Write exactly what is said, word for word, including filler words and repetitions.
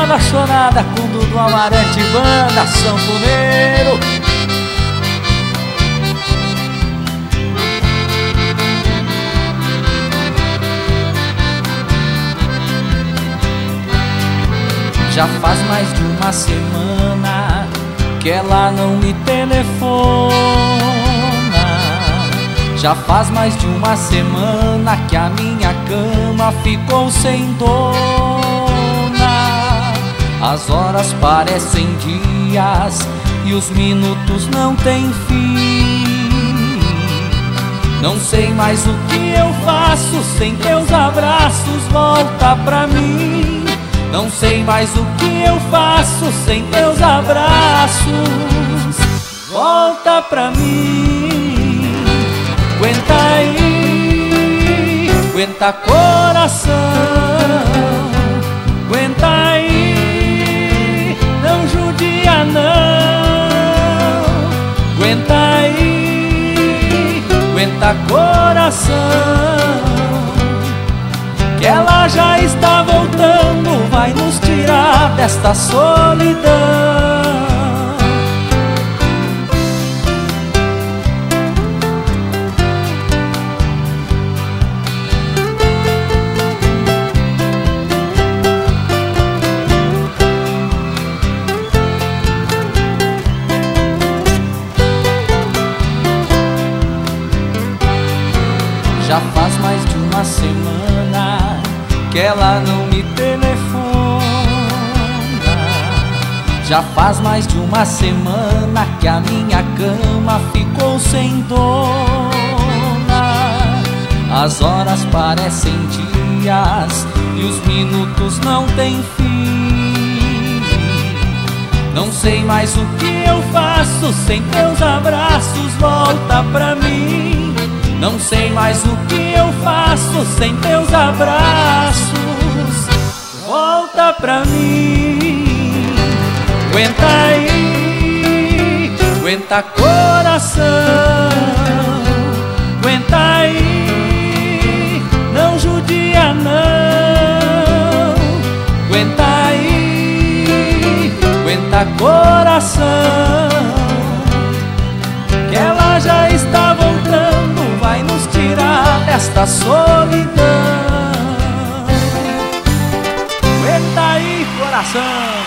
Banda Chorada com Dudu Amarante, banda sanfoneiro. Já faz mais de uma semana que ela não me telefona. Já faz mais de uma semana que a minha cama ficou sem dona. As horas parecem dias e os minutos não têm fim. Não sei mais o que eu faço sem teus abraços, volta pra mim. Não sei mais o que eu faço sem teus abraços, volta pra mim. Aguenta aí, aguenta coração, aguenta aí, não judia não. Aguenta aí, aguenta coração, que ela já está voltando, vai nos tirar desta solidão. Já faz mais de uma semana que ela não me telefona. Já faz mais de uma semana que a minha cama ficou sem dona. As horas parecem dias e os minutos não têm fim. Não sei mais o que eu faço sem teus abraços, volta pra mim. Não sei mais o que eu faço sem teus abraços, volta pra mim. Aguenta aí, aguenta coração, aguenta aí, não judia não. Aguenta aí, aguenta coração, que ela já está voltando, vai nos tirar desta solidão. Aguenta aí, coração.